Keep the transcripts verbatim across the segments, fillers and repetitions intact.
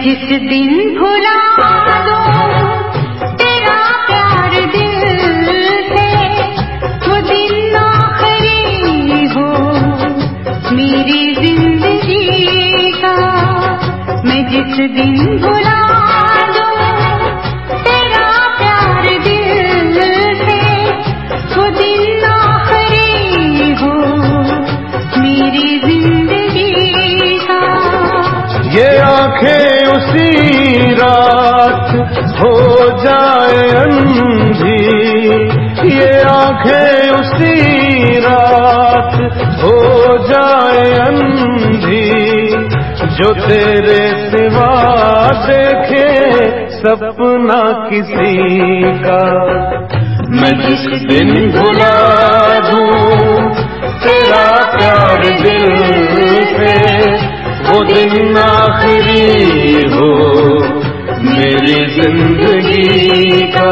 जिस दिन भुला दूं तेरा प्यार दिल से, वो दिन आखिरी हो मेरी जिंदगी का। मैं जिस दिन भुला दूं तेरा प्यार दिल से, वो दिन आखिरी हो मेरी जिंदगी का। ये आंखें उसी रात हो जाए अंधी, ये आंखें उसी रात हो जाए अंधी, जो तेरे सिवा देखे सपना किसी का। मैं जिस दिन भुला दूं तेरा प्यार दिल से, वो दिन आखिरी हो मेरी जिंदगी का।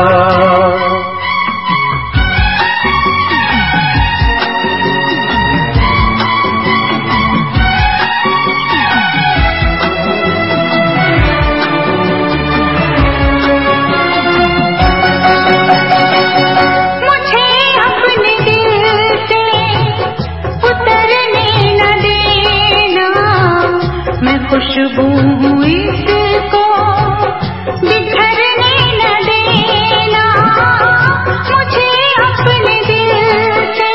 खुशबू इसको बिखरने न देना, मुझे अपने दिल से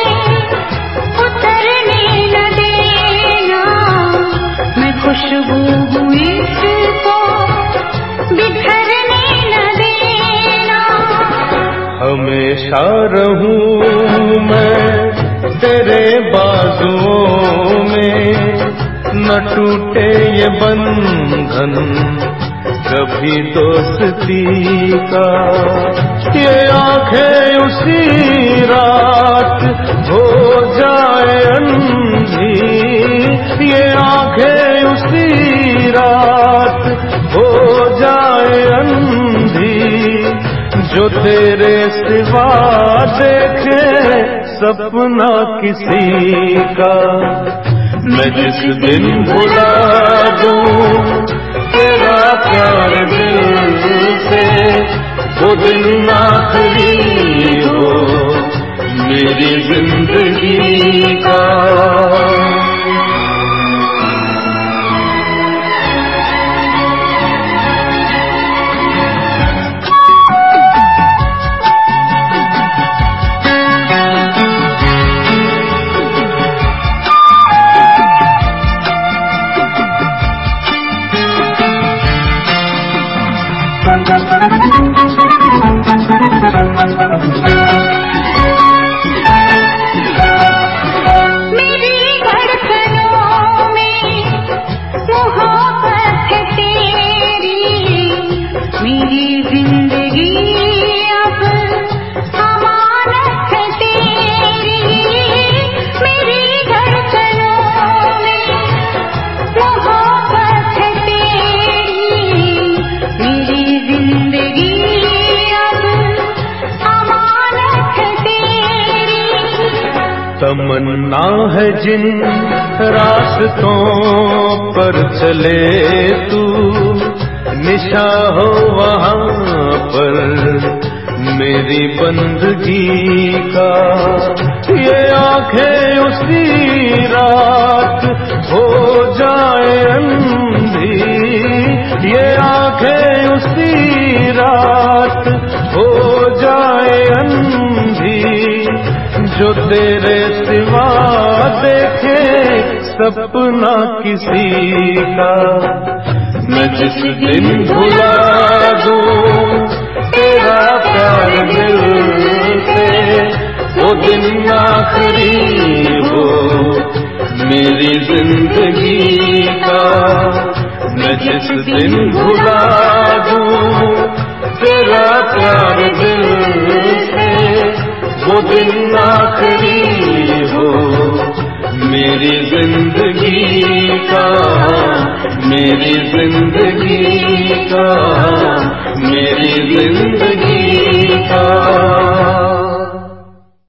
उतरने न देना। मैं खुशबू इसको बिखरने न देना। हमेशा रहूं मैं तेरे बाजुओं में, न टूटे ये बंधन कभी दोस्ती का। ये आंखें उसी रात हो जाए अंधी, ये आंखें उसी रात हो जाए अंधी, जो तेरे सिवा देखे सपना किसी का। मैं जिस दिन भुला दूं तेरा प्यार दिल से, वो दिन आखिरी हो मेरी जिंदगी का। मेरी धड़कनों में मोहब्बत है तेरी, मेरी जिंदगी अब अमानत है तेरी। मेरी धड़कनों में मोहब्बत है तेरी, मेरी जिंदगी तमन्ना है जिन रास्तों पर चले तू, निशा हो वहाँ पर मेरी बंदगी का। ये आंखें उसी रात हो जाए अंधी, ये आंखें उसी रात हो जाए अंधी, जो तेरे सिवा देखे सपना किसी का। मैं जिस दिन भुला दूं तेरा प्यार दिल से, वो दिन आखिरी हो मेरी जिंदगी का। मैं जिस दिन भुला दूं तेरा प्यार दिल से, वो दिन आखिरी हो मेरी जिंदगी का, मेरी जिंदगी का, मेरी जिंदगी